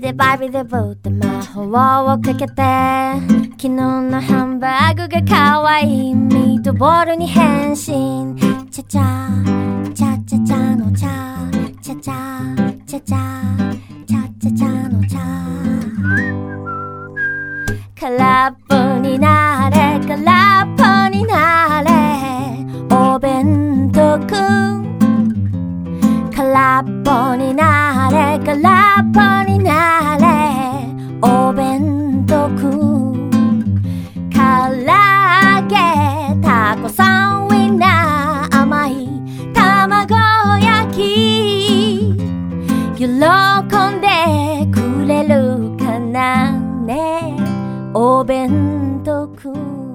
でバビでブーって魔法をかけて昨日のハンバーグが可愛いミートボールに変身チャチャチャチャチャのチャチャチャチャチャチャチャチャのチャ空っぽになれ空っぽになれお弁当くん空っぽになれ空っぽになれお弁当くん唐揚げタコさんウインナー甘い卵焼き喜んでくれるかなねお弁当くん